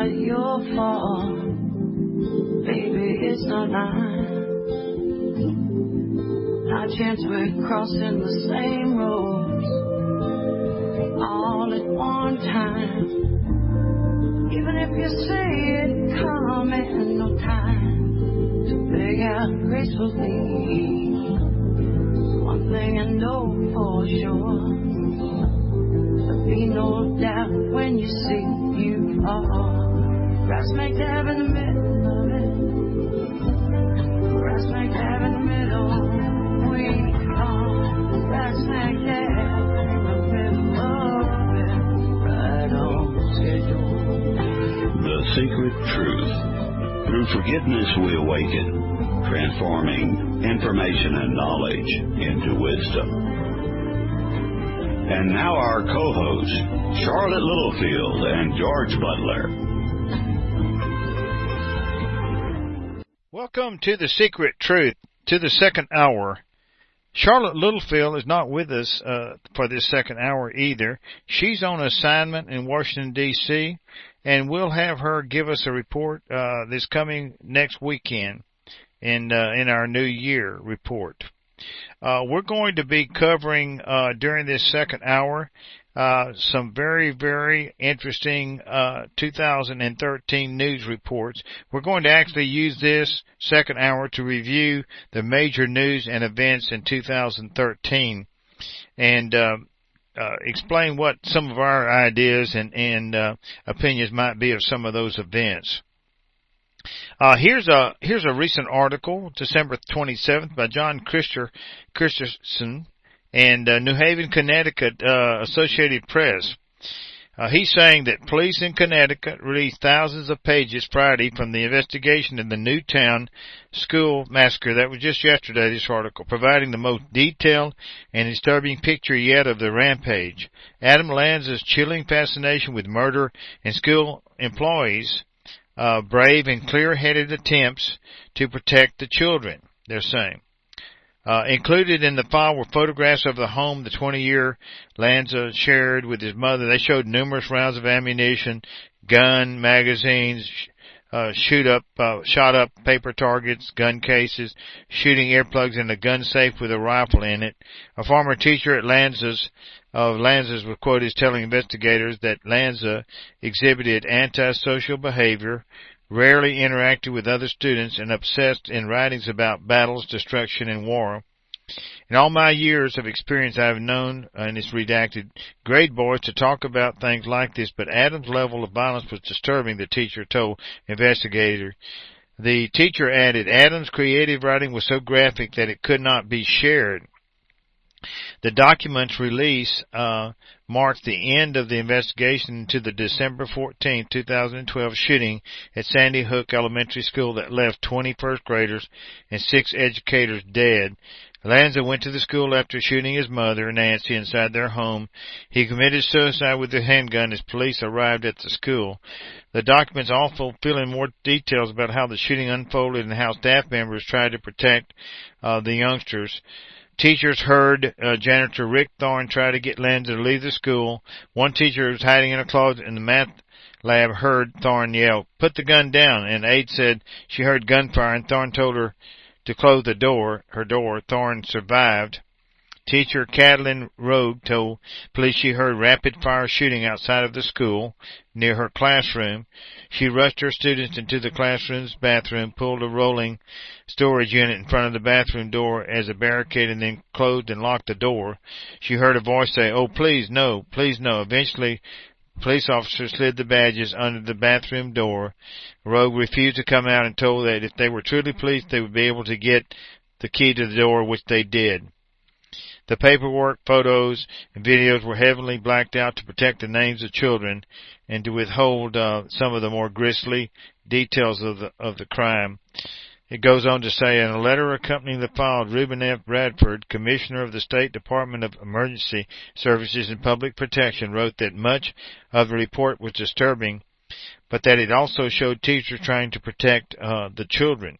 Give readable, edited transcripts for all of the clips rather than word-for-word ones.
not your fault. Baby, it's not mine. Not a chance we're crossing the same roads all at one time. Even if you say it coming, no time to beg out gracefully. One thing I know for sure, there'll be no doubt when you see you are right smack dab in the middle of it. Right smack dab in the middle. We are right smack dab in the middle of it. Right on schedule. The Secret Truth. Through forgiveness we awaken, transforming information and knowledge into wisdom. And now our co-hosts, Charlotte Littlefield and George Butler. Welcome to The Secret Truth, to the second hour. Charlotte Littlefield is not with us for this second hour either. She's on assignment in Washington, D.C., and we'll have her give us a report this coming next weekend in our New Year report. We're going to be covering during this second hour some very, very interesting 2013 news reports. We're going to actually use this second hour to review the major news and events in 2013 and explain what some of our ideas and opinions might be of some of those events. Here's a recent article, December 27th, by John Christensen and New Haven, Connecticut, Associated Press. He's saying that police in Connecticut released thousands of pages Friday from the investigation in the Newtown school massacre. That was just yesterday, this article, providing the most detailed and disturbing picture yet of the rampage. Adam Lanza's chilling fascination with murder and school employees, brave and clear-headed attempts to protect the children, they're saying. Included in the file were photographs of the home the 20-year Lanza shared with his mother. They showed numerous rounds of ammunition, gun, magazines, shot up paper targets, gun cases, shooting earplugs in a gun safe with a rifle in it. A former teacher at Lanza's was quoted as telling investigators that Lanza exhibited antisocial behavior, rarely interacted with other students, and obsessed in writings about battles, destruction, and war. In all my years of experience, I have known, and it's redacted, grade boys to talk about things like this, but Adam's level of violence was disturbing, the teacher told investigators. The teacher added, Adam's creative writing was so graphic that it could not be shared. The document's release marks the end of the investigation into the December 14, 2012 shooting at Sandy Hook Elementary School that left 20 first graders and 6 educators dead. Lanza went to the school after shooting his mother, Nancy, inside their home. He committed suicide with a handgun as police arrived at the school. The documents also fill in more details about how the shooting unfolded and how staff members tried to protect the youngsters. Teachers heard janitor Rick Thorne try to get Lanza to leave the school. One teacher who was hiding in a closet in the math lab heard Thorne yell, "Put the gun down," and aide said she heard gunfire and Thorne told her to close her door. Thorne survived. Teacher Catalin Rogue told police she heard rapid-fire shooting outside of the school near her classroom. She rushed her students into the classroom's bathroom, pulled a rolling storage unit in front of the bathroom door as a barricade, and then closed and locked the door. She heard a voice say, "Oh, please, no, please, no." Eventually, police officers slid the badges under the bathroom door. Rogue refused to come out and told that if they were truly police, they would be able to get the key to the door, which they did. The paperwork, photos, and videos were heavily blacked out to protect the names of children and to withhold some of the more grisly details of the crime. It goes on to say, in a letter accompanying the file, Reuben F. Bradford, Commissioner of the State Department of Emergency Services and Public Protection, wrote that much of the report was disturbing, but that it also showed teachers trying to protect the children.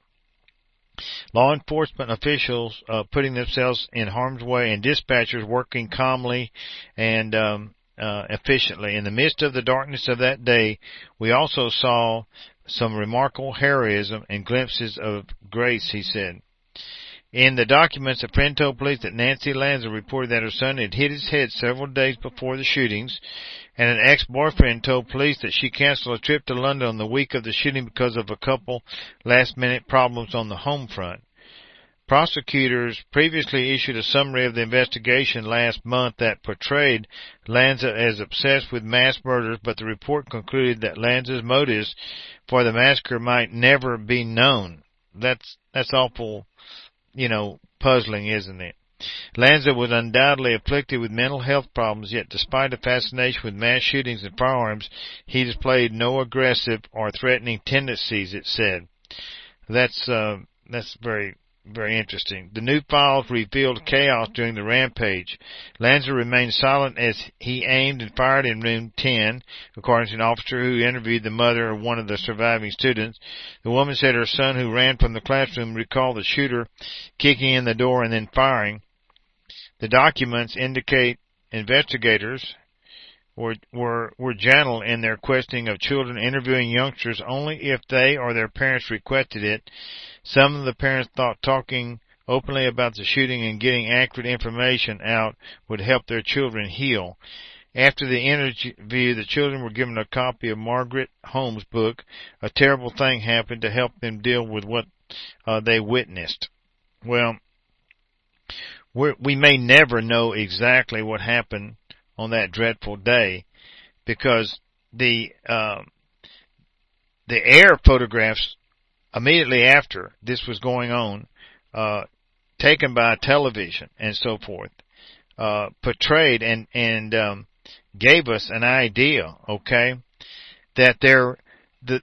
Law enforcement officials putting themselves in harm's way and dispatchers working calmly and efficiently. In the midst of the darkness of that day, we also saw some remarkable heroism and glimpses of grace, he said. In the documents, a friend told police that Nancy Lanza reported that her son had hit his head several days before the shootings, and an ex-boyfriend told police that she canceled a trip to London on the week of the shooting because of a couple last-minute problems on the home front. Prosecutors previously issued a summary of the investigation last month that portrayed Lanza as obsessed with mass murders, but the report concluded that Lanza's motives for the massacre might never be known. That's awful, puzzling, isn't it? Lanza was undoubtedly afflicted with mental health problems, yet despite a fascination with mass shootings and firearms, he displayed no aggressive or threatening tendencies, it said. That's very, very interesting. The new files revealed chaos during the rampage. Lanza remained silent as he aimed and fired in room 10, according to an officer who interviewed the mother of one of the surviving students. The woman said her son, who ran from the classroom, recalled the shooter kicking in the door and then firing. The documents indicate investigators were gentle in their questioning of children, interviewing youngsters only if they or their parents requested it. Some of the parents thought talking openly about the shooting and getting accurate information out would help their children heal. After the interview, the children were given a copy of Margaret Holmes' book, A Terrible Thing Happened, to help them deal with what they witnessed. Well, we may never know exactly what happened on that dreadful day, because the air photographs immediately after this was going on, taken by television and so forth, portrayed and gave us an idea, okay, that the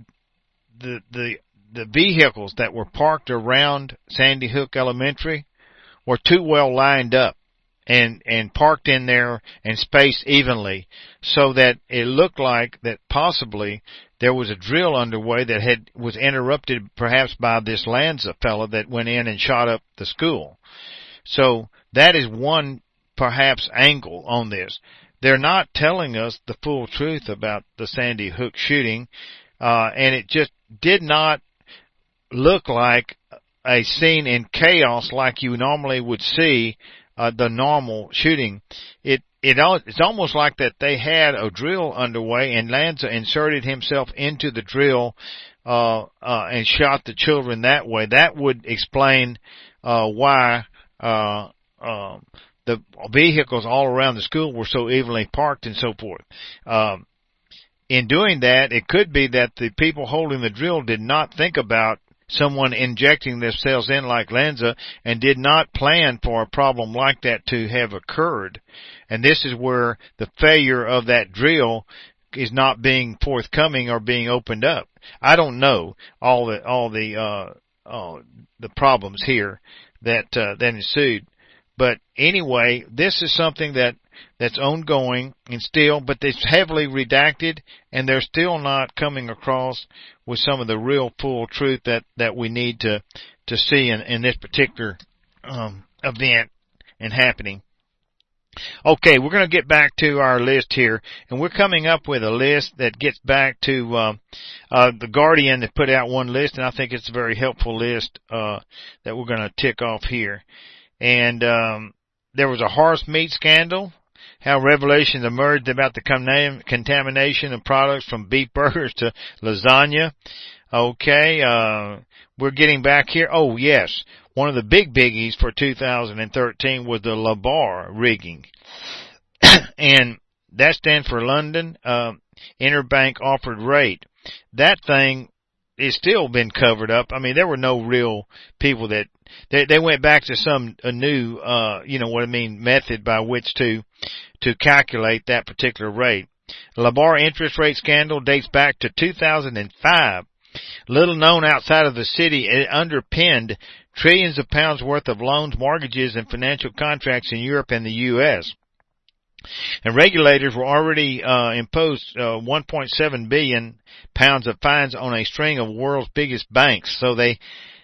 vehicles that were parked around Sandy Hook Elementary were too well lined up and parked in there and spaced evenly, so that it looked like that possibly there was a drill underway that was interrupted perhaps by this Lanza fellow that went in and shot up the school. So that is one perhaps angle on this. They're not telling us the full truth about the Sandy Hook shooting, and it just did not look like a scene in chaos like you normally would see the normal shooting. It's almost like that they had a drill underway, and Lanza inserted himself into the drill and shot the children that way. That would explain why the vehicles all around the school were so evenly parked and so forth. In doing that, it could be that the people holding the drill did not think about someone injecting themselves in like Lanza, and did not plan for a problem like that to have occurred. And this is where the failure of that drill is not being forthcoming or being opened up. I don't know all the problems here that ensued. But anyway, this is something that's ongoing and still, but it's heavily redacted, and they're still not coming across with some of the real full truth that we need to see in this particular event and happening. Okay, we're going to get back to our list here, and we're coming up with a list that gets back to the Guardian that put out one list, and I think it's a very helpful list that we're going to tick off here. And there was a horse meat scandal, how revelations emerged about the contamination of products from beef burgers to lasagna. Okay, we're getting back here. Oh, yes. One of the big biggies for 2013 was the LaBar rigging. And that stands for London Interbank Offered Rate. That thing is still been covered up. I mean, there were no real people that they went back to some new method by which to calculate that particular rate. LaBar interest rate scandal dates back to 2005. Little known outside of the city, it underpinned trillions of pounds worth of loans, mortgages, and financial contracts in Europe and the U.S. And regulators were already imposed 1.7 billion pounds of fines on a string of world's biggest banks. So they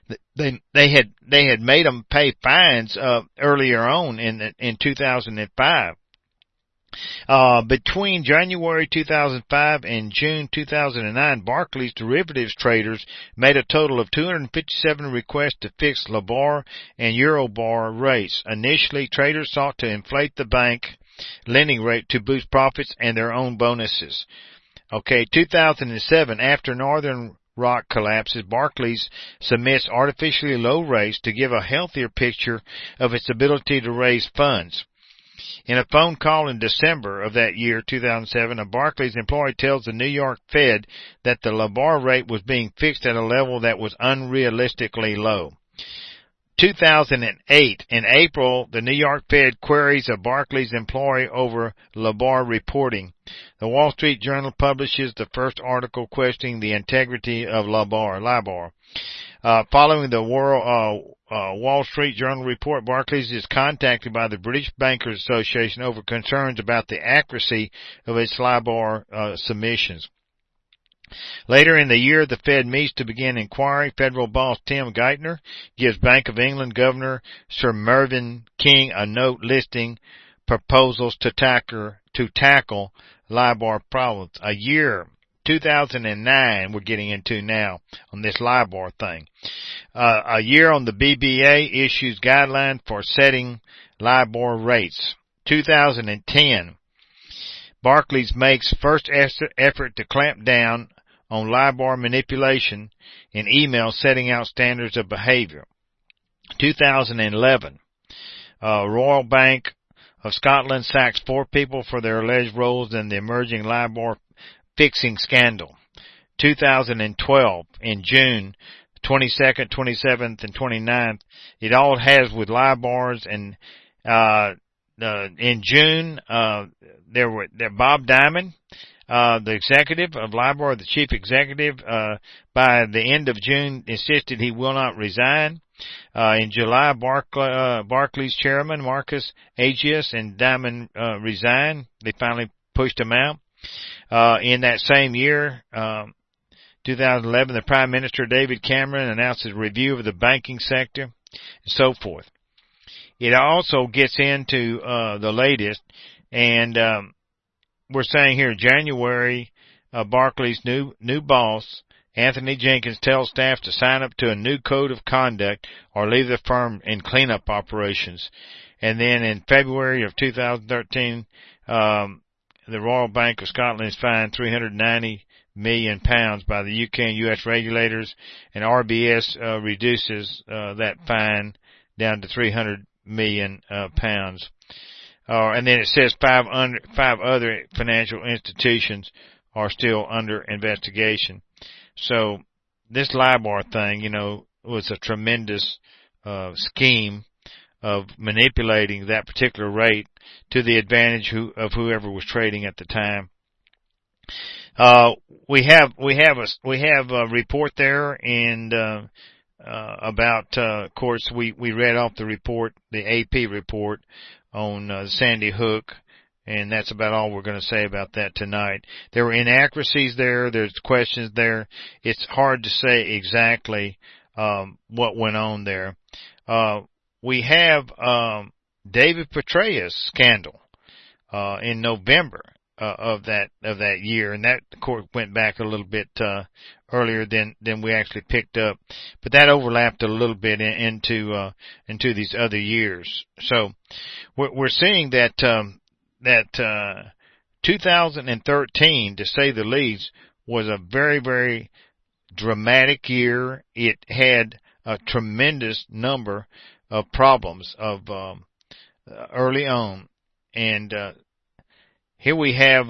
had made them pay fines earlier on in 2005. Between January 2005 and June 2009, Barclays derivatives traders made a total of 257 requests to fix LIBOR and Euribor rates. Initially, traders sought to inflate the bank lending rate to boost profits and their own bonuses. 2007, after Northern Rock collapses, Barclays submits artificially low rates to give a healthier picture of its ability to raise funds. In a phone call in December of that year, 2007, a Barclays employee tells the New York Fed that the LIBOR rate was being fixed at a level that was unrealistically low. 2008, in April, the New York Fed queries a Barclays employee over LIBOR reporting. The Wall Street Journal publishes the first article questioning the integrity of LIBOR. Following the Wall Street Journal report, Barclays is contacted by the British Bankers Association over concerns about the accuracy of its LIBOR submissions. Later in the year, the Fed meets to begin inquiry. Federal boss Tim Geithner gives Bank of England Governor Sir Mervyn King a note listing proposals to tackle LIBOR problems. A year, 2009, we're getting into now on this LIBOR thing. A year on the BBA issues guidelines for setting LIBOR rates. 2010, Barclays makes first effort to clamp down on LIBOR manipulation in email, setting out standards of behavior. 2011, Royal Bank of Scotland sacks 4 people for their alleged roles in the emerging LIBOR fixing scandal. 2012, in June 22nd, 27th, and 29th, it all has with LIBORs, and in June, Bob Diamond, the executive of LIBOR, the chief executive, by the end of June insisted he will not resign. In July, Barclays chairman Marcus Agius and Diamond resigned. They finally pushed him out. In that same year, 2011, the Prime Minister David Cameron announced a review of the banking sector, and so forth. It also gets into the latest, and we're saying here, January, Barclays' new boss, Anthony Jenkins, tells staff to sign up to a new code of conduct or leave the firm in cleanup operations. And then in February of 2013, the Royal Bank of Scotland is fined £390 million by the UK and US regulators, and RBS reduces that fine down to £300 million. And then it says five other financial institutions are still under investigation. So this LIBOR thing, was a tremendous scheme of manipulating that particular rate to the advantage of whoever was trading at the time. We have a report there, and about, of course, we read off the report, the AP report on Sandy Hook, and that's about all we're going to say about that tonight. There were inaccuracies there. There's questions there. It's hard to say exactly what went on there. We have David Petraeus scandal in November of that year, and that of course went back a little bit earlier than we actually picked up, but that overlapped a little bit into these other years. So we're seeing that 2013, to say the least, was a very, very dramatic year. It had a tremendous number of problems of early on, and here we have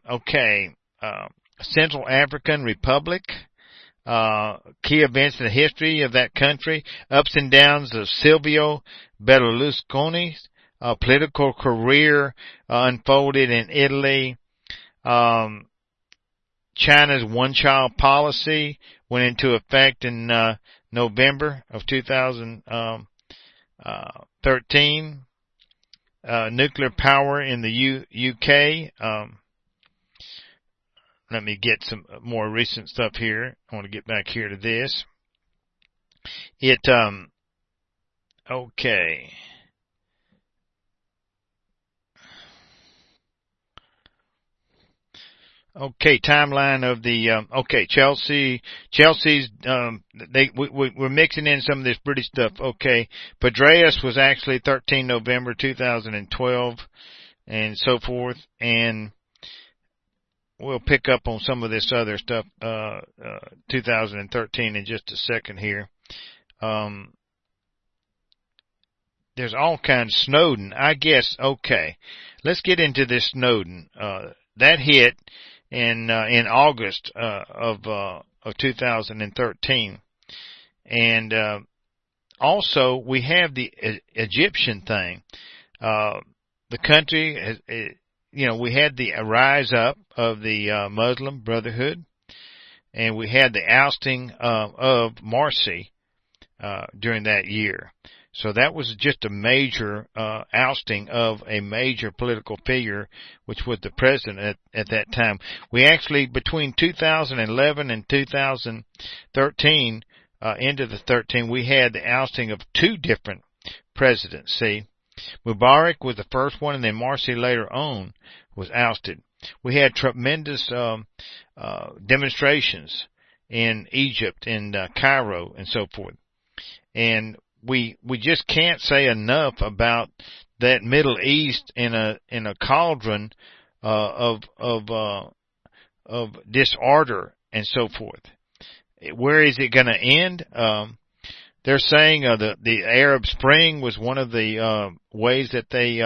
Central African Republic, key events in the history of that country, ups and downs of Silvio Berlusconi's political career unfolded in Italy. China's one-child policy went into effect in November of 2013. Nuclear power in the UK. Let me get some more recent stuff here. I want to get back here to this. Okay. Okay, timeline of the Chelsea's we're mixing in some of this British stuff. Okay, Pedraeus was actually 13 November 2012 and so forth, and we'll pick up on some of this other stuff 2013 in just a second here. There's all kinds. Snowden, I guess. Okay, let's get into this Snowden. That hit in August of 2013, and also we have the Egyptian thing. The country, we had the rise up of the Muslim Brotherhood, and we had the ousting of Morsi during that year. So that was just a major ousting of a major political figure, which was the president at that time. We actually, between 2011 and 2013, into the 13, we had the ousting of two different presidents. See, Mubarak was the first one, and then Morsi later on was ousted. We had tremendous demonstrations in Egypt, in Cairo, and so forth. And we just can't say enough about that Middle East in a cauldron of disorder and so forth. Where is it going to end? They're saying the Arab Spring was one of the ways that they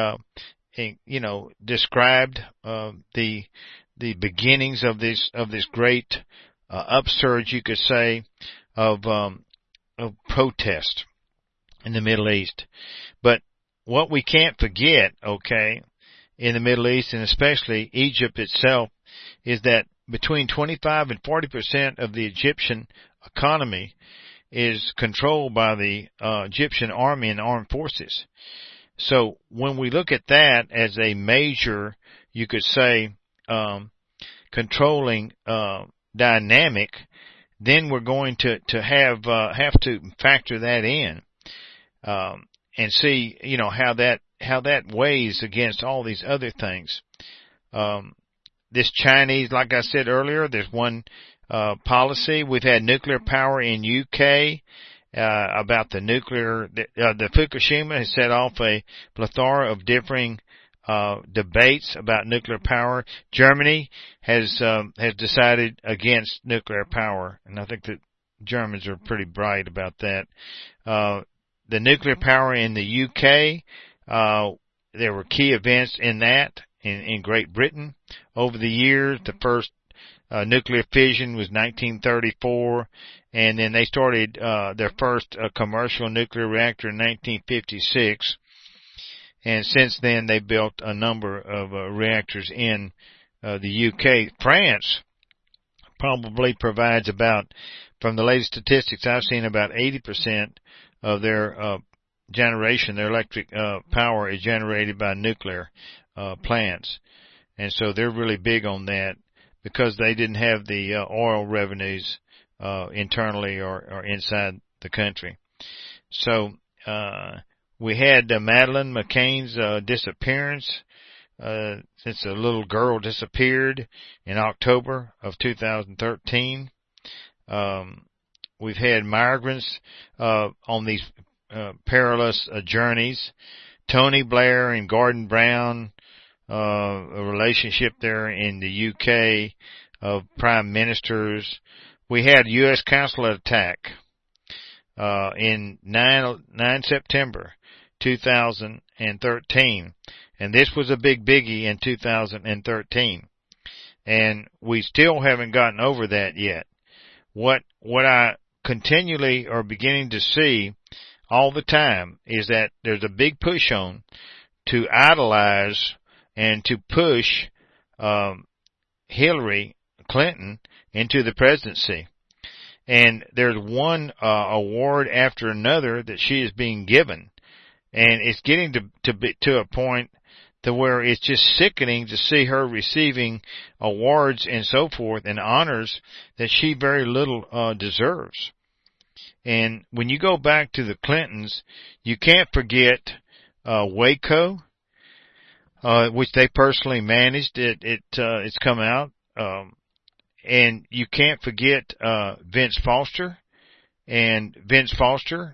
described the beginnings of this great upsurge, you could say, of protest in the Middle East. But what we can't forget, okay, in the Middle East, and especially Egypt itself, is that between 25 and 40% of the Egyptian economy is controlled by the Egyptian army and armed forces. So when we look at that as a major, you could say, controlling dynamic, then we're going to have to factor that in. And see, how that weighs against all these other things. This Chinese, like I said earlier, there's one, policy. We've had nuclear power in UK, about the nuclear, the Fukushima has set off a plethora of differing, debates about nuclear power. Germany has decided against nuclear power, and I think that Germans are pretty bright about that. The nuclear power in the UK, there were key events in that in Great Britain over the years. The first nuclear fission was 1934, and then they started their first commercial nuclear reactor in 1956. And since then, they built a number of reactors in the UK. France probably provides about, from the latest statistics I've seen, about 80% of their generation, their electric power is generated by nuclear plants. And so they're really big on that because they didn't have the oil revenues internally or inside the country. So we had Madeleine McCann's disappearance, since a little girl disappeared in October of 2013. We've had migrants on these perilous journeys. Tony Blair and Gordon Brown, a relationship there in the UK of prime ministers. We had U.S. consulate attack in 9 September 2013, and this was a big biggie in 2013, and we still haven't gotten over that yet. What I continually are beginning to see all the time is that there's a big push on to idolize and to push Hillary Clinton into the presidency. And there's one award after another that she is being given, and it's getting to a point to where it's just sickening to see her receiving awards and so forth and honors that she very little deserves. And when you go back to the Clintons, you can't forget Waco, which they personally managed. It's come out. And you can't forget Vince Foster. And Vince Foster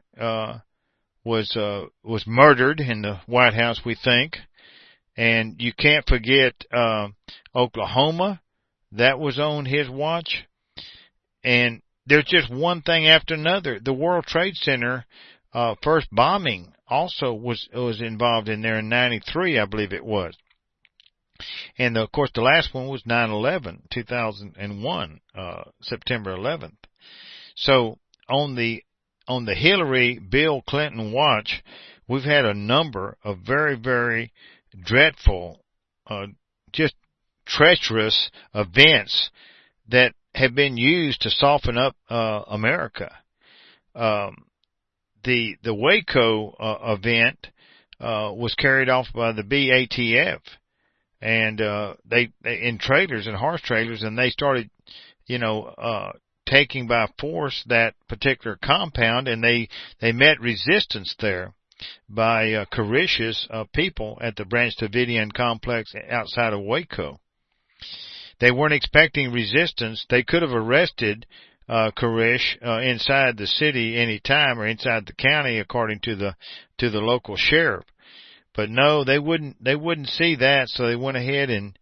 was murdered in the White House, we think. And you can't forget Oklahoma. That was on his watch. And there's just one thing after another. The World Trade Center first bombing also was involved in there in 93, I believe it was. And of course the last one was 9/11, 2001, September 11th. So on the Hillary Bill Clinton watch, we've had a number of very, very dreadful, just treacherous events that have been used to soften up America. The Waco event was carried off by the BATF, and they in trailers and horse trailers, and they started, taking by force that particular compound, and they met resistance there by Korish's people at the Branch Davidian complex outside of Waco. They weren't expecting resistance. They could have arrested Korish inside the city any time, or inside the county, according to the local sheriff. But no, they wouldn't see that, so they went ahead and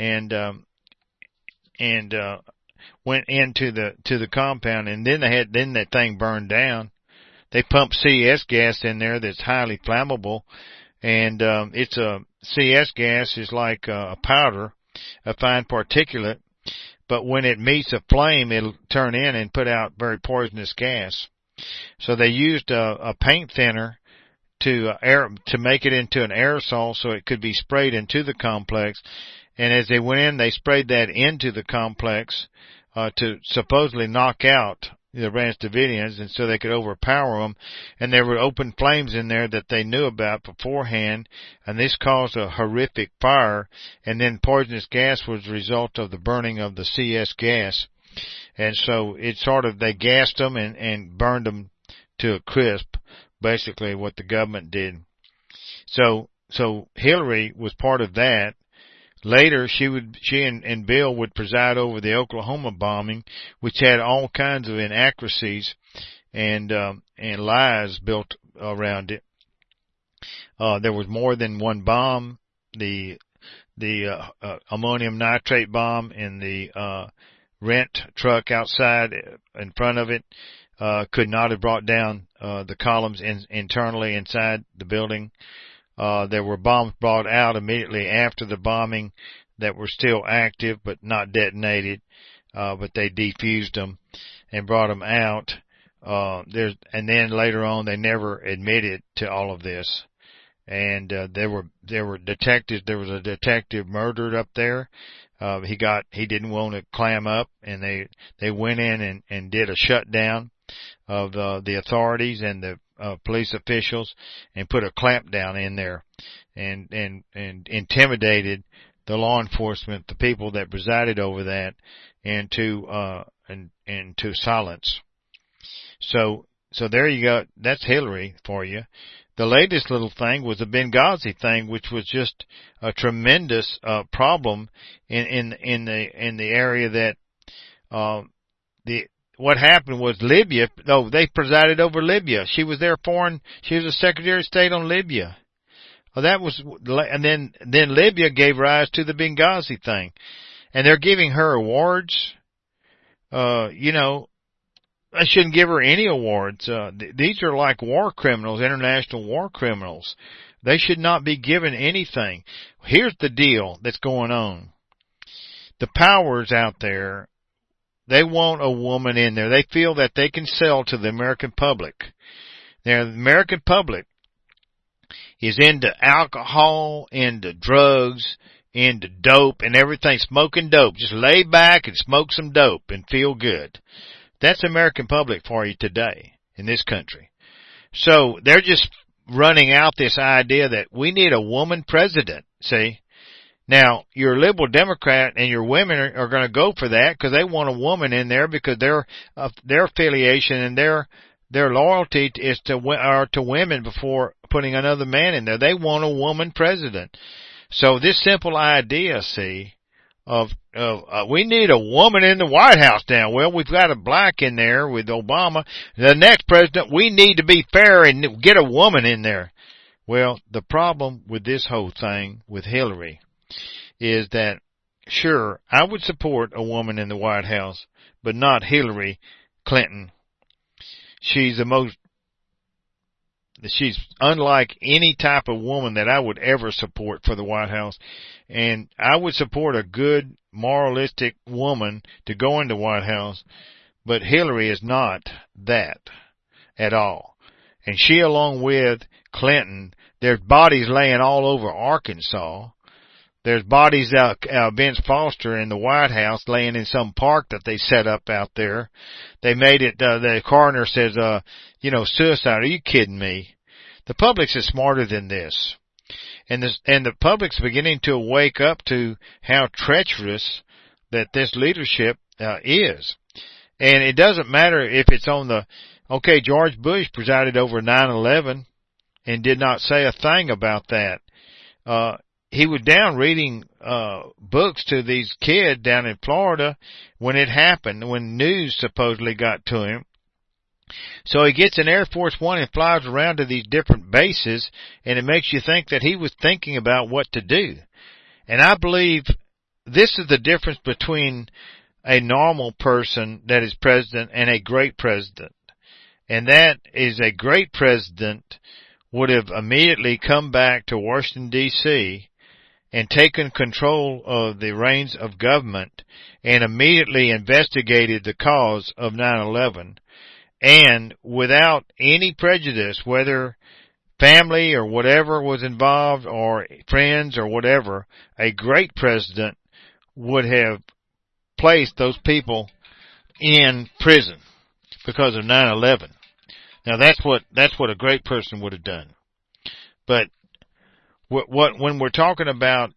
went into the compound, and then that thing burned down. They pumped CS gas in there that's highly flammable, and it's a CS gas is like a powder, a fine particulate, but when it meets a flame, it'll turn in and put out very poisonous gas. So they used a paint thinner to make it into an aerosol so it could be sprayed into the complex. And as they went in, they sprayed that into the complex to supposedly knock out the Branch Davidians, and so they could overpower them. And there were open flames in there that they knew about beforehand, and this caused a horrific fire. And then poisonous gas was the result of the burning of the CS gas. And so they gassed them and burned them to a crisp, basically what the government did. So Hillary was part of that. Later, she and Bill would preside over the Oklahoma bombing, which had all kinds of inaccuracies and lies built around it. There was more than one bomb. The ammonium nitrate bomb in the rent truck outside in front of it could not have brought down the columns internally inside the building. There were bombs brought out immediately after the bombing that were still active but not detonated, but they defused them and brought them out. And then later on, they never admitted to all of this. And there were detectives. There was a detective murdered up there. He didn't want to clam up, and they went in and did a shutdown of the authorities and the police officials, and put a clamp down in there and intimidated the law enforcement, the people that presided over that, into silence. So there you go. That's Hillary for you. The latest little thing was the Benghazi thing, which was just a tremendous problem in the area that what happened was Libya. No, they presided over Libya. She was she was the Secretary of State on Libya. And then Libya gave rise to the Benghazi thing. And they're giving her awards. I shouldn't give her any awards. These are like war criminals, international war criminals. They should not be given anything. Here's the deal that's going on. The powers out there, they want a woman in there. They feel that they can sell to the American public. Now, the American public is into alcohol, into drugs, into dope and everything, smoking dope. Just lay back and smoke some dope and feel good. That's American public for you today in this country. So they're just running out this idea that we need a woman president, see? Now, your liberal Democrat and your women are going to go for that because they want a woman in there, because their affiliation and their loyalty is to women before putting another man in there. They want a woman president. So this simple idea, see, of we need a woman in the White House now. Well, we've got a black in there with Obama. The next president, we need to be fair and get a woman in there. Well, the problem with this whole thing with Hillary is that, sure, I would support a woman in the White House, but not Hillary Clinton. She's unlike any type of woman that I would ever support for the White House. And I would support a good, moralistic woman to go into the White House, but Hillary is not that at all. And she, along with Clinton, there's bodies laying all over Arkansas. There's bodies out, Vince Foster in the White House laying in some park that they set up out there. They made it, the coroner says, suicide. Are you kidding me? The public is smarter than this. And the public's beginning to wake up to how treacherous that this leadership, is. And it doesn't matter if it's George Bush presided over 9/11 and did not say a thing about that. He was down reading books to these kids down in Florida when it happened, when news supposedly got to him. So he gets in Air Force One and flies around to these different bases, and it makes you think that he was thinking about what to do. And I believe this is the difference between a normal person that is president and a great president. And that is, a great president would have immediately come back to Washington, D.C., and taken control of the reins of government and immediately investigated the cause of 9/11. And without any prejudice, whether family or whatever was involved or friends or whatever, a great president would have placed those people in prison because of 9/11. Now that's what a great person would have done. But when we're talking about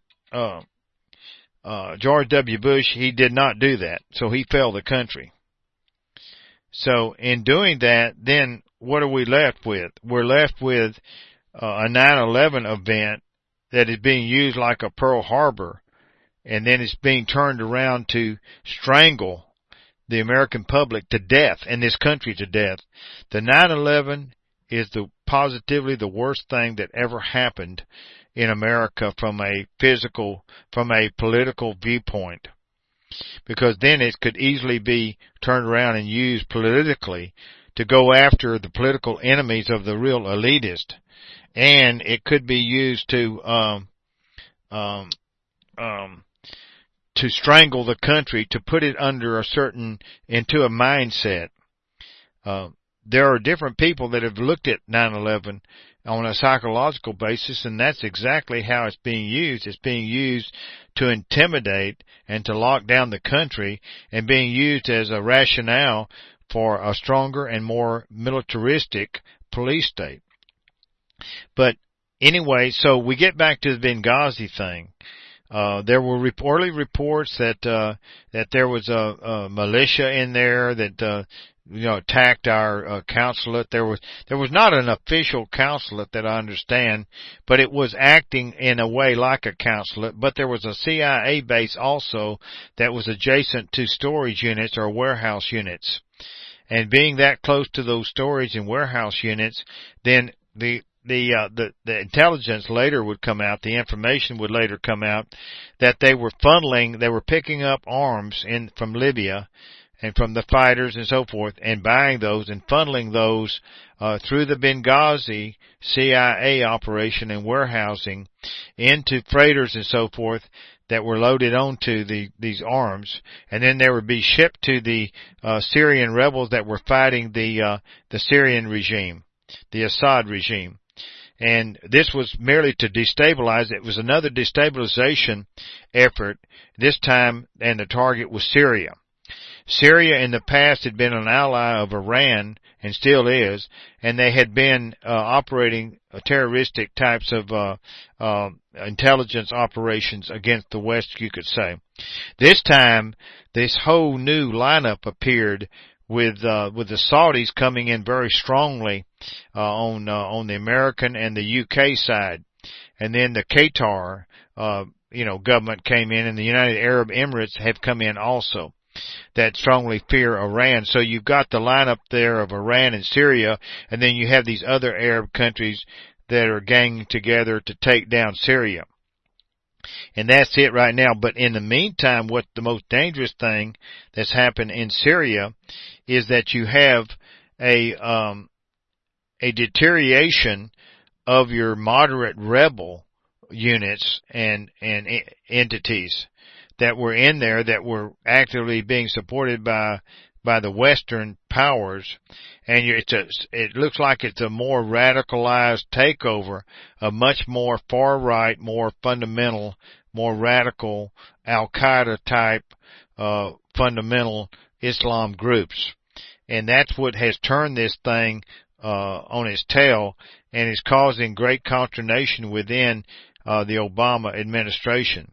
George W. Bush, he did not do that, so he failed the country. So in doing that, then what are we left with? We're left with a 9/11 event that is being used like a Pearl Harbor, and then it's being turned around to strangle the American public to death and this country to death. The 9/11 is positively the worst thing that ever happened in America from a political viewpoint. Because then it could easily be turned around and used politically to go after the political enemies of the real elitist. And it could be used to strangle the country, to put it under into a mindset. There are different people that have looked at 9/11 on a psychological basis, and that's exactly how it's being used. It's being used to intimidate and to lock down the country, and being used as a rationale for a stronger and more militaristic police state. But anyway, so we get back to the Benghazi thing. There were early reports that there was a militia in there that attacked our consulate. There was not an official consulate that I understand, but it was acting in a way like a consulate. But there was a CIA base also that was adjacent to storage units or warehouse units. And being that close to those storage and warehouse units, then the intelligence later would come out, the information would later come out that they were picking up arms from Libya and from the fighters and so forth, and buying those and funneling those through the Benghazi CIA operation and warehousing into freighters and so forth that were loaded onto these arms, and then they would be shipped to the Syrian rebels that were fighting the Syrian regime, the Assad regime. And this was merely to destabilize. It was another destabilization effort this time, and the target was Syria. Syria in the past had been an ally of Iran, and still is, and they had been operating terroristic types of intelligence operations against the West, you could say. This time, this whole new lineup appeared with the Saudis coming in very strongly on the American and the UK side, and then the Qatar government came in, and the United Arab Emirates have come in also that strongly fear Iran. So you've got the lineup there of Iran and Syria, and then you have these other Arab countries that are ganging together to take down Syria. And that's it right now. But in the meantime, what the most dangerous thing that's happened in Syria is that you have a deterioration of your moderate rebel units and entities that were in there that were actively being supported by the Western powers, and it looks like it's a more radicalized takeover of much more far right, more fundamental, more radical Al-Qaeda type fundamental Islam groups. And that's what has turned this thing on its tail and is causing great consternation within the Obama administration.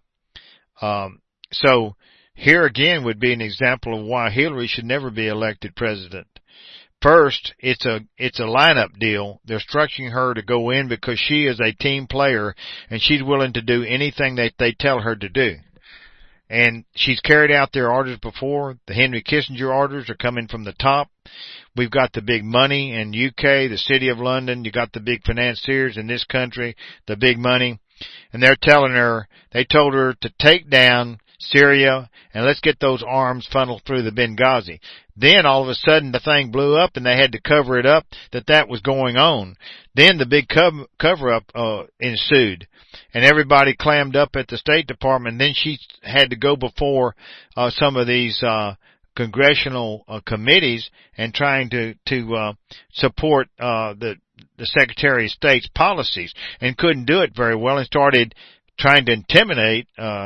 So here again would be an example of why Hillary should never be elected president. First, it's a lineup deal. They're structuring her to go in because she is a team player and she's willing to do anything that they tell her to do. And she's carried out their orders before. The Henry Kissinger orders are coming from the top. We've got the big money in UK, the City of London. You got the big financiers in this country, the big money. And they're telling her, they told her to take down Syria, and let's get those arms funneled through the Benghazi. Then all of a sudden the thing blew up and they had to cover it up that was going on. Then the big cover up ensued, and everybody clammed up at the State Department. Then she had to go before some of these congressional committees and trying to support the Secretary of State's policies, and couldn't do it very well, and started trying to intimidate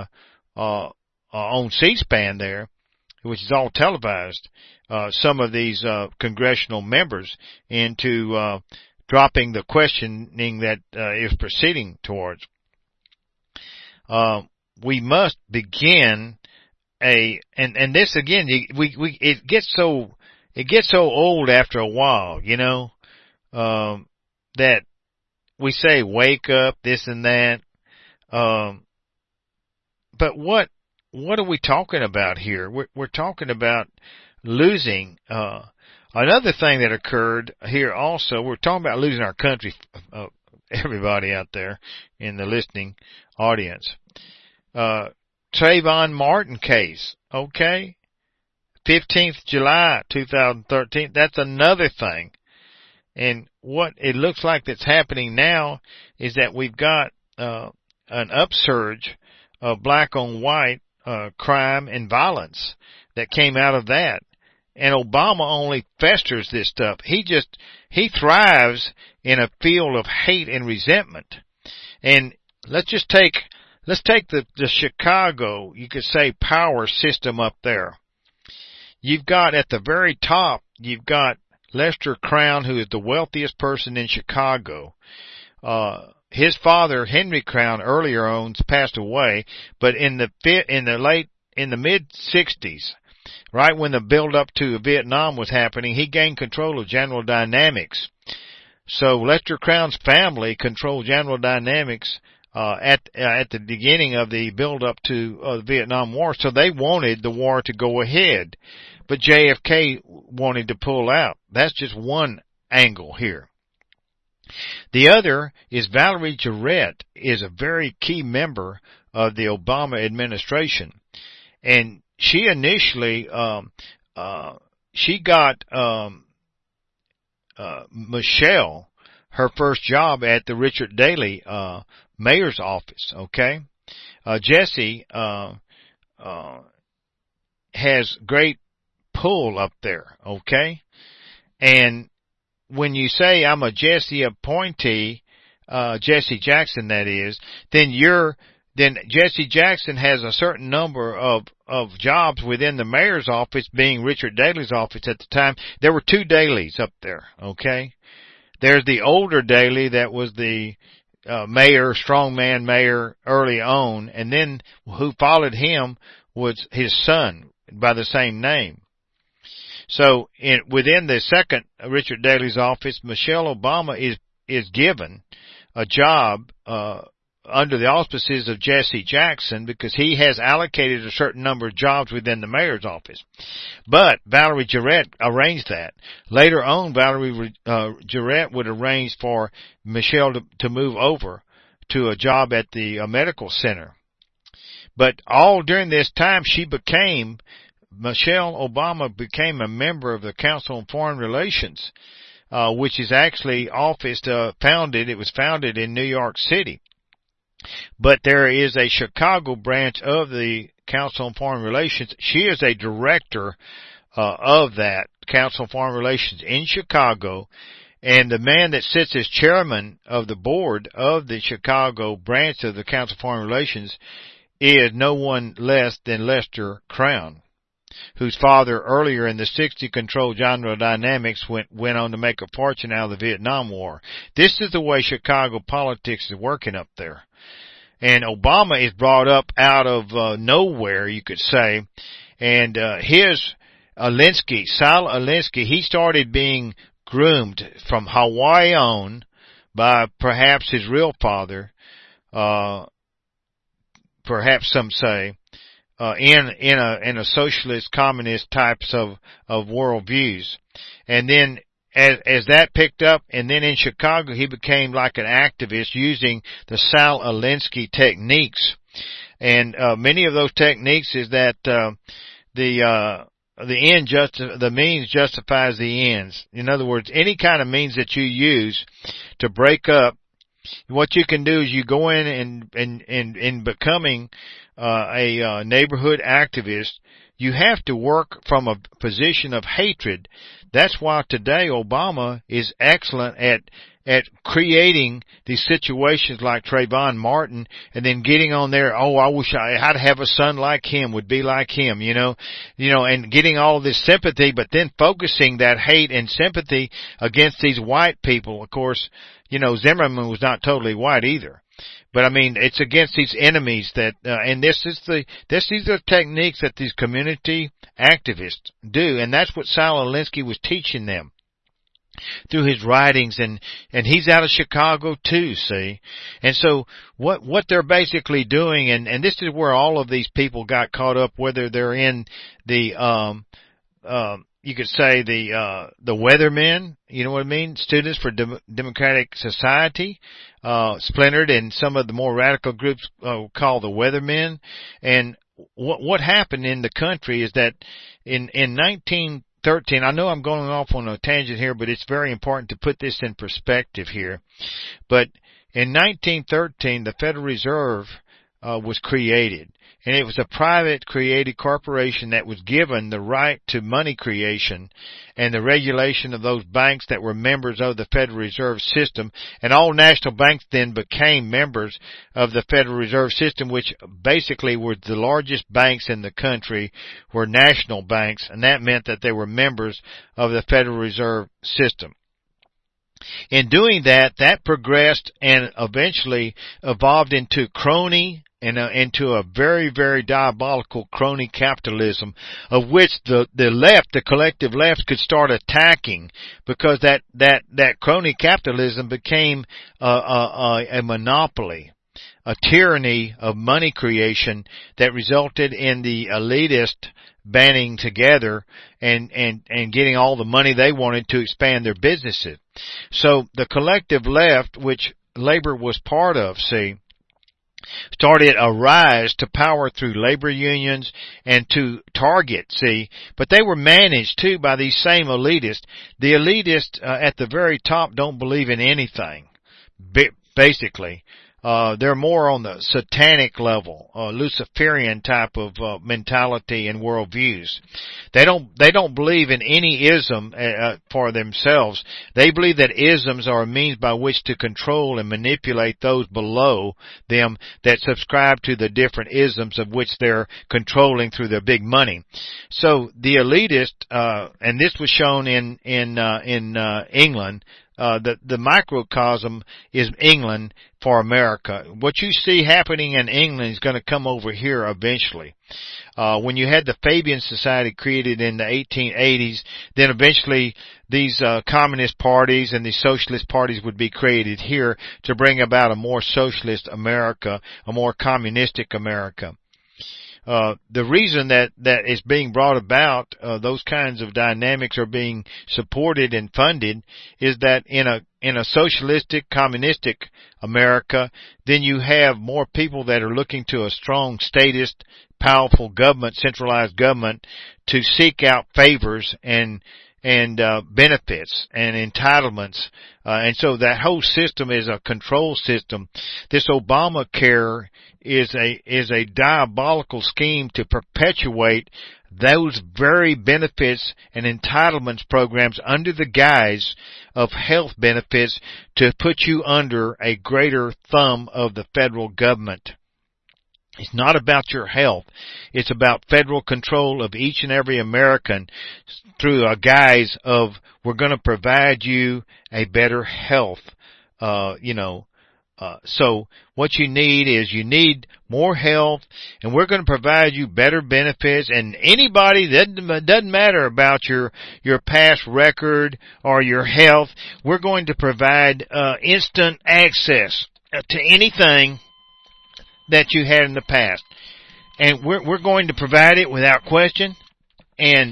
on C-SPAN there, which is all televised, some of these congressional members into dropping the questioning that is proceeding towards. We must begin and this again, it gets so old after a while, that we say wake up, this and that. But what are we talking about here? We're talking about losing. Another thing that occurred here also, we're talking about losing our country, everybody out there in the listening audience. Trayvon Martin case, okay? 15th July 2013, that's another thing. And what it looks like that's happening now is that we've got an upsurge of black on white crime and violence that came out of that. And Obama only festers this stuff. He thrives in a field of hate and resentment. And let's take the Chicago, you could say, power system up there. You've got at the very top, you've got Lester Crown, who is the wealthiest person in Chicago. His father, Henry Crown, earlier passed away, but in the mid 60s, right when the build up to Vietnam was happening, he gained control of General Dynamics. So Lester Crown's family controlled General Dynamics at the beginning of the build up to the Vietnam War. So they wanted the war to go ahead, but JFK wanted to pull out. That's just one angle here. The other is Valerie Jarrett is a very key member of the Obama administration, and she initially she got Michelle her first job at the Richard Daley mayor's office. Okay, Jesse has great pull up there. Okay, and when you say I'm a Jesse appointee, Jesse Jackson that is, then Jesse Jackson has a certain number of jobs within the mayor's office, being Richard Daley's office at the time. There were two Daleys up there, okay? There's the older Daley that was the mayor, strongman mayor early on, and then who followed him was his son by the same name. So within the second Richard Daley's office, Michelle Obama is given a job under the auspices of Jesse Jackson, because he has allocated a certain number of jobs within the mayor's office. But Valerie Jarrett arranged that. Later on, Valerie Jarrett would arrange for Michelle to move over to a job at the medical center. But all during this time, Michelle Obama became a member of the Council on Foreign Relations, which is actually founded in New York City. But there is a Chicago branch of the Council on Foreign Relations. She is a director of that Council on Foreign Relations in Chicago, and the man that sits as chairman of the board of the Chicago branch of the Council on Foreign Relations is no one less than Lester Crown, whose father earlier in the 60s controlled General Dynamics, went on to make a fortune out of the Vietnam War. This is the way Chicago politics is working up there. And Obama is brought up out of nowhere, you could say, and Sal Alinsky, he started being groomed from Hawaii on by perhaps his real father, perhaps some say, in a socialist, communist types of worldviews. And then as that picked up, and then in Chicago he became like an activist using the Sal Alinsky techniques. And many of those techniques is that the means justifies the ends. In other words, any kind of means that you use to break up, what you can do is you go in and becoming a neighborhood activist, you have to work from a position of hatred. That's why today Obama is excellent at creating these situations like Trayvon Martin, and then getting on there, I wish I had to have a son like him, would be like him, and getting all of this sympathy, but then focusing that hate and sympathy against these white people. Of course, Zimmerman was not totally white either. But I mean, it's against these enemies that, and these are techniques that these community activists do, and that's what Sal Alinsky was teaching them through his writings, and he's out of Chicago too, see? And so what they're basically doing, and this is where all of these people got caught up, whether they're in the, you could say the Weathermen, you know what I mean? Students for Democratic Society, splintered in some of the more radical groups, called the Weathermen. And what happened in the country is that in 1913, I know I'm going off on a tangent here, but it's very important to put this in perspective here. But in 1913, the Federal Reserve was created. And it was a private created corporation that was given the right to money creation and the regulation of those banks that were members of the Federal Reserve System. And all national banks then became members of the Federal Reserve System, which basically were the largest banks in the country were national banks, and that meant that they were members of the Federal Reserve System. In doing that, that progressed and eventually evolved into crony and into a very, very diabolical crony capitalism, of which the left, the collective left, could start attacking, because that crony capitalism became a monopoly, a tyranny of money creation that resulted in the elitist banding together and getting all the money they wanted to expand their businesses. So the collective left, which labor was part of, started a rise to power through labor unions and to target, but they were managed too by these same elitists. The elitists at the very top don't believe in anything, basically. They're more on the satanic level, Luciferian type of mentality and worldviews. They don't believe in any ism for themselves. They believe that isms are a means by which to control and manipulate those below them that subscribe to the different isms of which they're controlling through their big money. So the elitist, and this was shown in England, the microcosm is England for America. What you see happening in England is going to come over here eventually. When you had the Fabian Society created in the 1880s, then eventually these communist parties and these socialist parties would be created here to bring about a more socialist America, a more communistic America. The reason that is being brought about, those kinds of dynamics are being supported and funded, is that in a socialistic, communistic America, then you have more people that are looking to a strong statist, powerful government, centralized government, to seek out favors and benefits and entitlements. And so that whole system is a control system. This Obamacare is a diabolical scheme to perpetuate those very benefits and entitlements programs under the guise of health benefits to put you under a greater thumb of the federal government. It's not about your health. It's about federal control of each and every American through a guise of, we're going to provide you a better health. So what you need more health, and we're going to provide you better benefits. And anybody, that doesn't matter about your past record or your health, we're going to provide instant access to anything that you had in the past, and we're going to provide it without question. And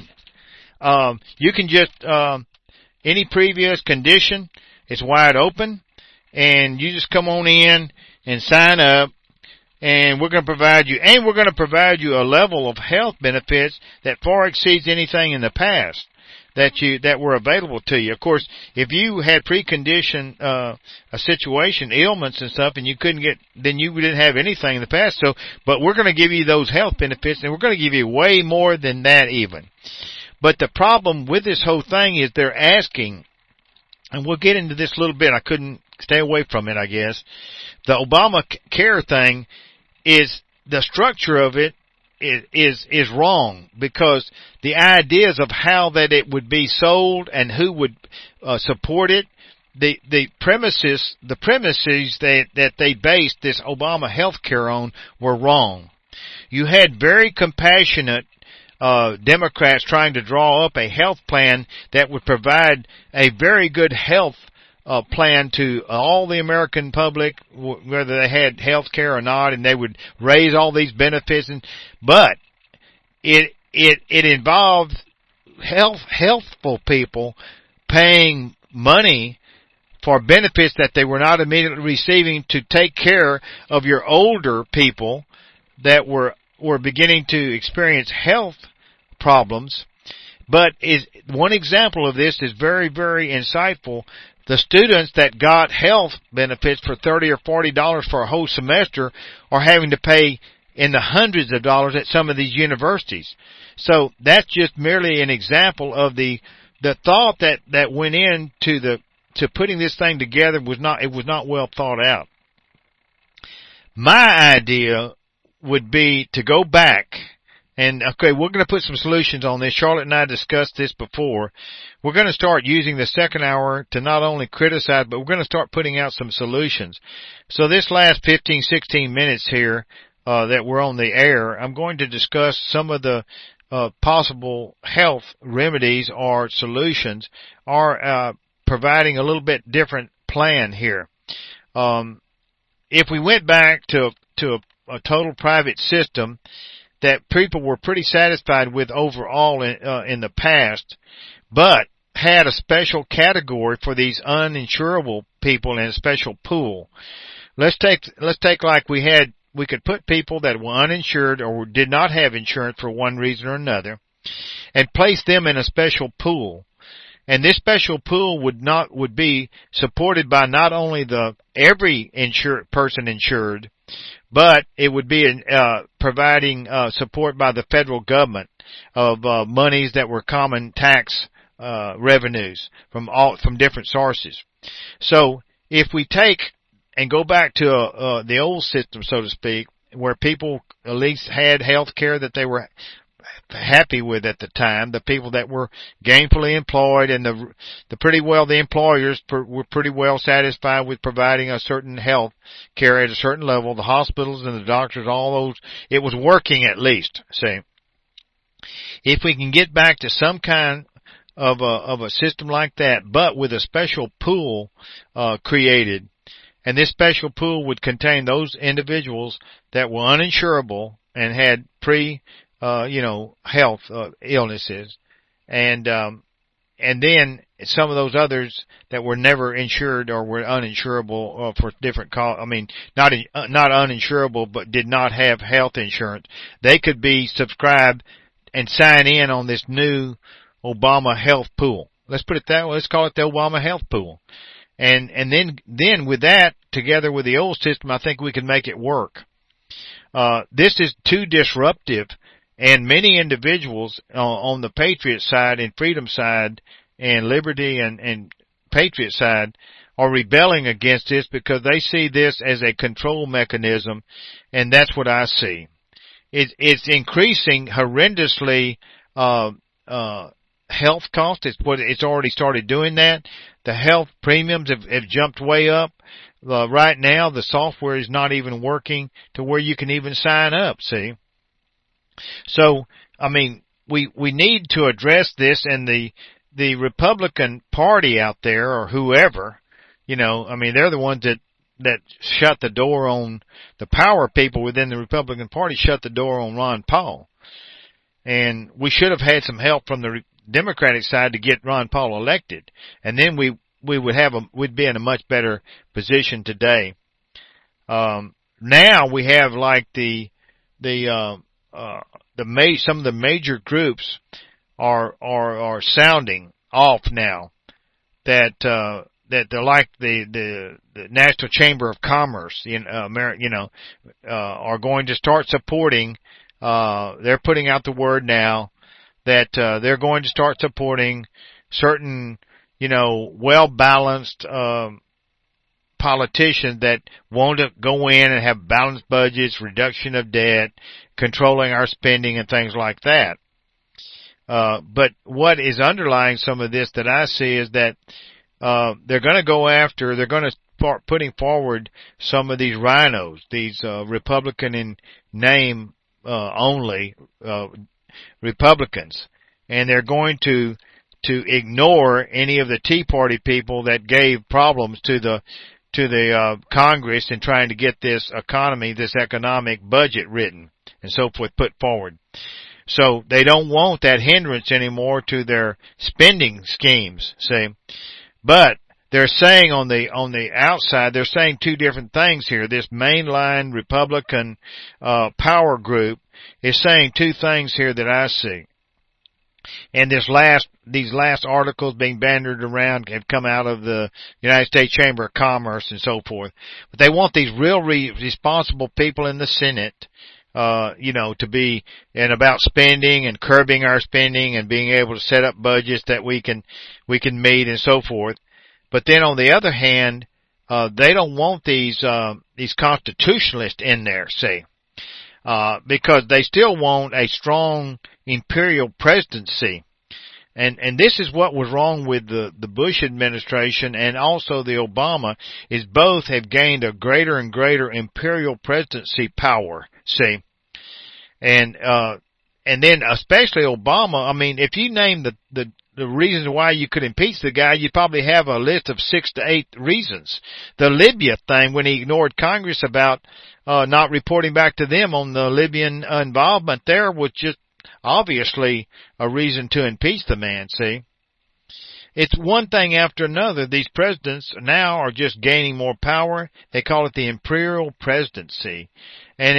you can just any previous condition, it's wide open, and you just come on in and sign up, and we're going to provide you a level of health benefits that far exceeds anything in the past that were available to you. Of course, if you had preconditioned a situation, ailments and stuff, and you couldn't get, then you didn't have anything in the past. So, but we're going to give you those health benefits, and we're going to give you way more than that even. But the problem with this whole thing is they're asking, and we'll get into this a little bit. I couldn't stay away from it, I guess. The Obamacare thing is, the structure of it is wrong, because the ideas of how that it would be sold and who would support it, the premises that they based this Obama health care on were wrong. You had very compassionate Democrats trying to draw up a health plan that would provide a very good health plan to all the American public, whether they had health care or not, and they would raise all these benefits. But it involved healthful people paying money for benefits that they were not immediately receiving to take care of your older people that were beginning to experience health problems. But one example of this is very, very insightful. The students that got health benefits for $30 or $40 for a whole semester are having to pay in the hundreds of dollars at some of these universities. So that's just merely an example of the thought that went into to putting this thing together was not well thought out. My idea would be to go back. And, okay, we're going to put some solutions on this. Charlotte and I discussed this before. We're going to start using the second hour to not only criticize, but we're going to start putting out some solutions. So this last 15, 16 minutes here, that we're on the air, I'm going to discuss some of the, possible health remedies or solutions, or, providing a little bit different plan here. If we went back to a total private system that people were pretty satisfied with overall in the past, but had a special category for these uninsurable people in a special pool. Let's take like we could put people that were uninsured or did not have insurance for one reason or another, and place them in a special pool. And this special pool would be supported by not only every person insured, but it would be providing support by the federal government of monies that were common tax revenues from different sources. So if we take and go back to the old system, so to speak, where people at least had health care that they were happy with at the time. The people that were gainfully employed and the employers were pretty well satisfied with providing a certain health care at a certain level. The hospitals and the doctors, all those, it was working at least. See, if we can get back to some kind of a system like that, but with a special pool created, and this special pool would contain those individuals that were uninsurable and had health illnesses, and then some of those others that were never insured or were uninsurable for different not uninsurable, but did not have health insurance. They could be subscribed and sign in on this new Obama health pool. Let's put it that way. Let's call it the Obama health pool. And then with that, together with the old system, I think we can make it work. This is too disruptive, and many individuals on the Patriot side and freedom side and liberty and Patriot side are rebelling against this because they see this as a control mechanism, and that's what I see. It's increasing horrendously health costs. It's already started doing that. The health premiums have jumped way up. Right now, the software is not even working to where you can even sign up, see? So, I mean, we need to address this, and the Republican Party out there, or whoever, they're the ones that shut the door on the power people within the Republican Party, shut the door on Ron Paul. And we should have had some help from the Democratic side to get Ron Paul elected. And then we'd be in a much better position today. Now we have like some of the major groups are sounding off now that they're like the National Chamber of Commerce are going to start supporting. They're putting out the word now that they're going to start supporting certain well-balanced politicians that want to go in and have balanced budgets, reduction of debt, controlling our spending and things like that. But what is underlying some of this that I see is that they're going to start putting forward some of these rhinos, these Republican in name only Republicans, and they're going to ignore any of the Tea Party people that gave problems to the Congress in trying to get this economic budget written and so forth put forward. So they don't want that hindrance anymore to their spending schemes, see. But they're saying on the outside, they're saying two different things here. This mainline Republican power group is saying two things here that I see. And these last articles being bandied around have come out of the United States Chamber of Commerce and so forth. But they want these real responsible people in the Senate, to be about spending and curbing our spending and being able to set up budgets that we can meet and so forth. But then on the other hand, they don't want these constitutionalists in there, see. Because they still want a strong imperial presidency. And this is what was wrong with the Bush administration and also the Obama, is both have gained a greater and greater imperial presidency power, see. And then especially Obama, if you name the reasons why you could impeach the guy, you'd probably have a list of 6 to 8 reasons. The Libya thing, when he ignored Congress about not reporting back to them on the Libyan involvement there, was just obviously a reason to impeach the man, see. It's one thing after another. These presidents now are just gaining more power. They call it the imperial presidency. And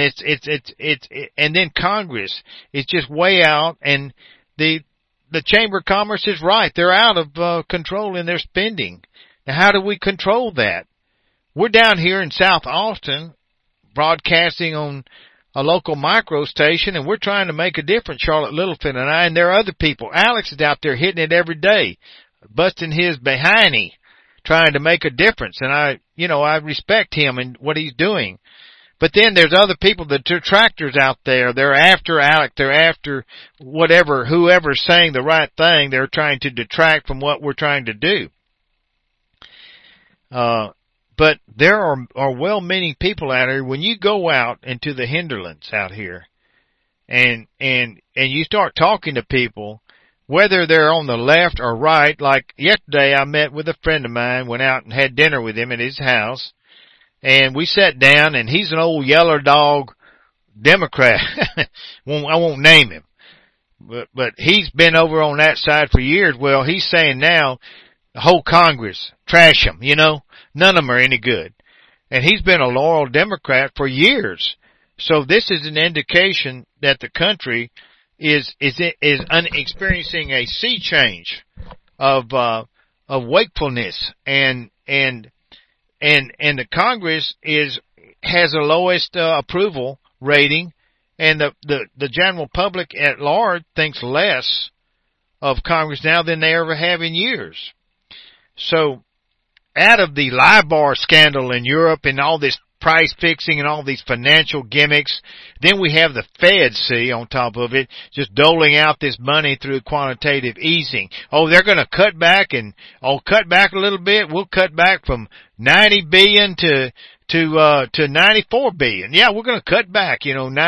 and then Congress is just way out, and the Chamber of Commerce is right. They're out of control in their spending. Now, how do we control that? We're down here in South Austin broadcasting on a local micro station, and we're trying to make a difference, Charlotte Littlefield and I, and there are other people. Alex is out there hitting it every day, busting his behindy, trying to make a difference, and I respect him and what he's doing. But then there's other people, the detractors out there. They're after Alec. They're after whoever's saying the right thing. They're trying to detract from what we're trying to do. But there are well-meaning people out here. When you go out into the hinterlands out here, and you start talking to people, whether they're on the left or right, like yesterday I met with a friend of mine, went out and had dinner with him at his house, and we sat down, and he's an old yeller dog Democrat. I won't name him. But he's been over on that side for years. Well, he's saying now, the whole Congress, trash them, none of them are any good. And he's been a loyal Democrat for years. So this is an indication that the country is experiencing a sea change of wakefulness, and the Congress has the lowest approval rating, and the general public at large thinks less of Congress now than they ever have in years. So, out of the LIBOR scandal in Europe and all this price fixing and all these financial gimmicks, then we have the Fed, on top of it, just doling out this money through quantitative easing. Oh, they're going to cut back cut back a little bit. We'll cut back from 90 billion to 94 billion. Yeah, we're going to cut back,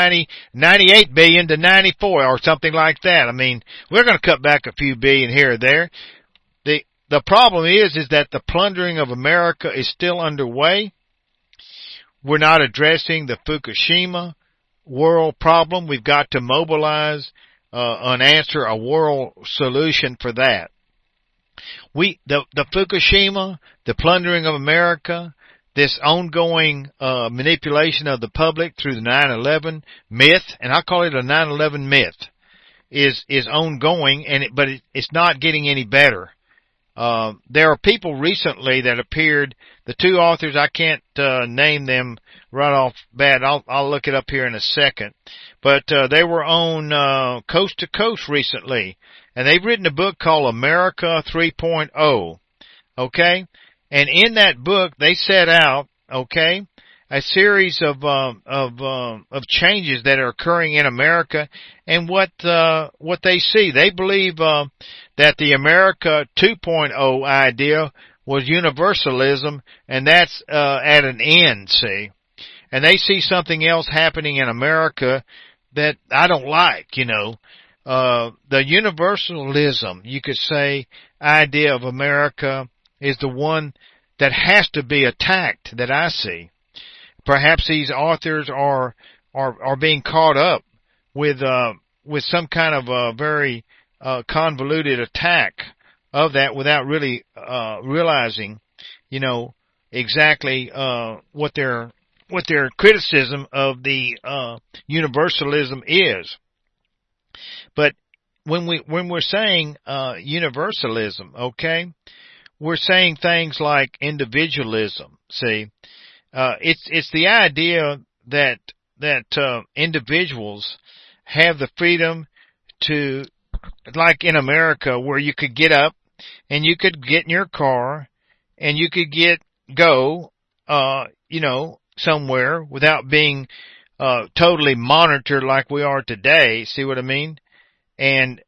98 billion to 94 or something like that. I mean, we're going to cut back a few billion here or there. The problem is that the plundering of America is still underway. We're not addressing the Fukushima world problem. We've got to mobilize and answer a world solution for that. The Fukushima, the plundering of America, this ongoing manipulation of the public through the 9/11 myth, and I call it a 9/11 myth, is ongoing, but it's not getting any better. There are people recently that appeared, the two authors, I can't name them right off bat. I'll look it up here in a second. But they were on Coast to Coast recently, and they've written a book called America 3.0. Okay? And in that book they set out, okay, a series of changes that are occurring in America and what they see. They believe that the America 2.0 idea was universalism, and that's at an end, and they see something else happening in America that I don't like, the universalism, you could say, idea of America is the one that has to be attacked, that I see. Perhaps these authors are being caught up with some kind of a very convoluted attack of that without really realizing, exactly what their criticism of the universalism is. But when we're saying universalism, okay, we're saying things like individualism. It's the idea that individuals have the freedom to, like in America, where you could get up and you could get in your car and you could go somewhere without being totally monitored like we are today. See what I mean? And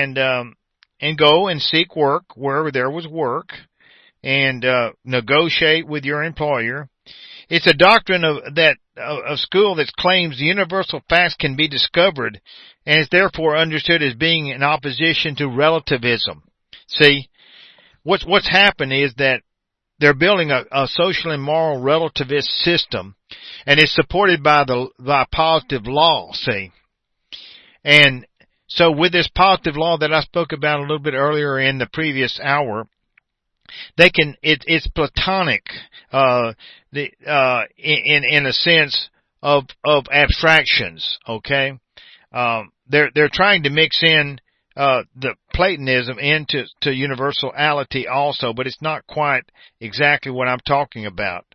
go and seek work wherever there was work, and negotiate with your employer. It's a doctrine of school that claims universal facts can be discovered, and is therefore understood as being in opposition to relativism. See, what's happened is that they're building a social and moral relativist system, and it's supported by positive law. See, and so with this positive law that I spoke about a little bit earlier in the previous hour, it's platonic, in a sense of abstractions, okay? They're trying to mix in, the Platonism into universality also, but it's not quite exactly what I'm talking about.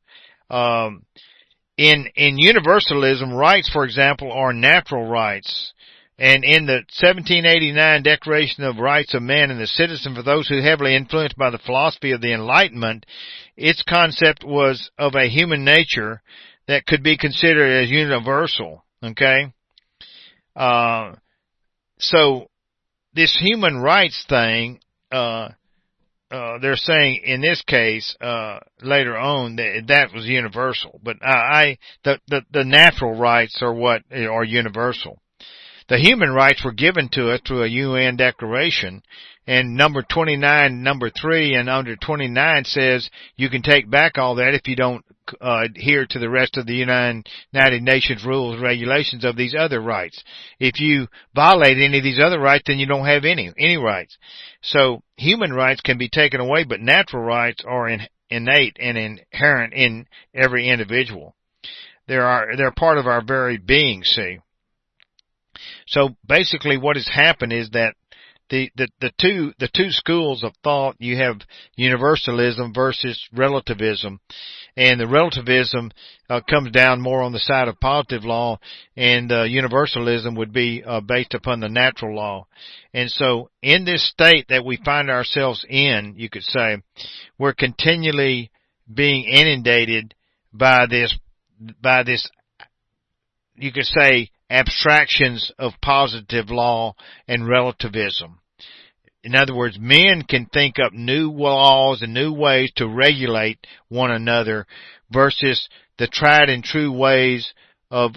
In universalism, rights, for example, are natural rights. And in the 1789 Declaration of Rights of Man and the Citizen, for those who heavily influenced by the philosophy of the Enlightenment, its concept was of a human nature that could be considered as universal. Okay? So this human rights thing, they're saying in this case, later on that was universal, but the natural rights are what are universal. The human rights were given to us through a UN declaration, and number 29, number 3, and under 29 says you can take back all that if you don't adhere to the rest of the United Nations rules and regulations of these other rights. If you violate any of these other rights, then you don't have any rights. So human rights can be taken away, but natural rights are innate and inherent in every individual. They're part of our very being, see. So basically what has happened is that the two schools of thought, you have universalism versus relativism, and the relativism comes down more on the side of positive law, and universalism would be based upon the natural law. And so in this state that we find ourselves in, you could say, we're continually being inundated by this, you could say, abstractions of positive law and relativism. In other words, men can think up new laws and new ways to regulate one another versus the tried and true ways of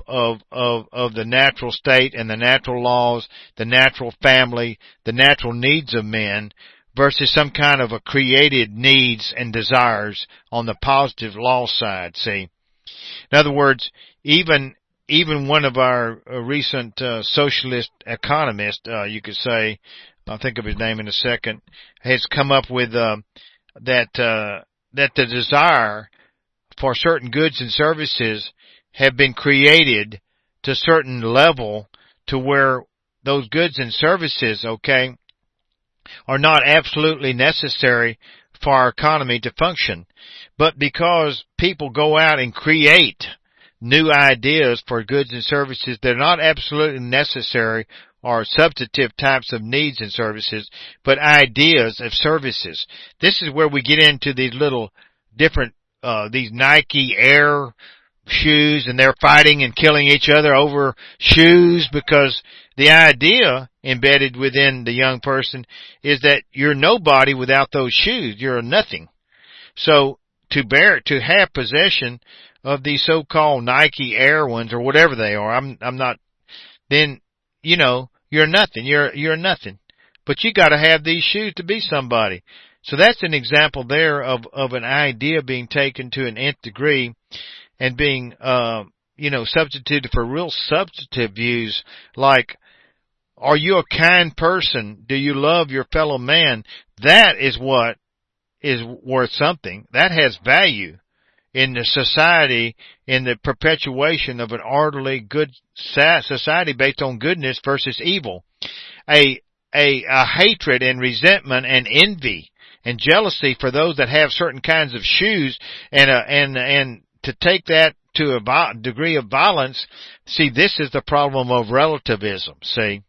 the natural state and the natural laws, the natural family, the natural needs of men versus some kind of a created needs and desires on the positive law side, see. In other words, even one of our recent socialist economists, you could say, I'll think of his name in a second, has come up with that the desire for certain goods and services have been created to a certain level to where those goods and services, okay, are not absolutely necessary for our economy to function. But because people go out and create new ideas for goods and services that are not absolutely necessary or substantive types of needs and services, but ideas of services. This is where we get into these little different, these Nike Air shoes, and they're fighting and killing each other over shoes because the idea embedded within the young person is that you're nobody without those shoes. You're a nothing. So to have possession of these so-called Nike Air ones or whatever they are, I'm not, then, you know, you're nothing. You're nothing. But you gotta have these shoes to be somebody. So that's an example there of an idea being taken to an nth degree and being, substituted for real substantive views like, are you a kind person? Do you love your fellow man? That is what is worth something. That has value in the society, in the perpetuation of an orderly, good society based on goodness versus evil. A hatred and resentment and envy and jealousy for those that have certain kinds of shoes and to take that to a degree of violence. See, this is the problem of relativism, see.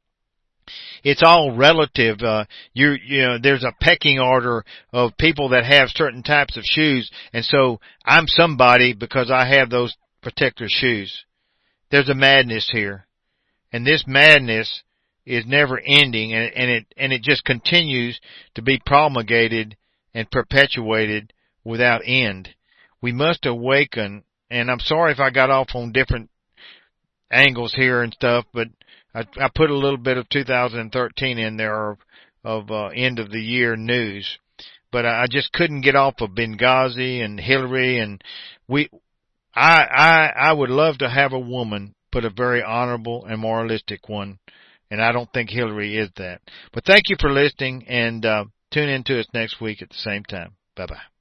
It's all relative. There's a pecking order of people that have certain types of shoes, and so I'm somebody because I have those particular shoes. There's a madness here, and this madness is never ending, and it just continues to be promulgated and perpetuated without end. We must awaken, and I'm sorry if I got off on different angles here and stuff, but I put a little bit of 2013 in there of end of the year news, but I just couldn't get off of Benghazi and Hillary, and I would love to have a woman, but a very honorable and moralistic one, and I don't think Hillary is that. But thank you for listening, and tune in to us next week at the same time. Bye bye.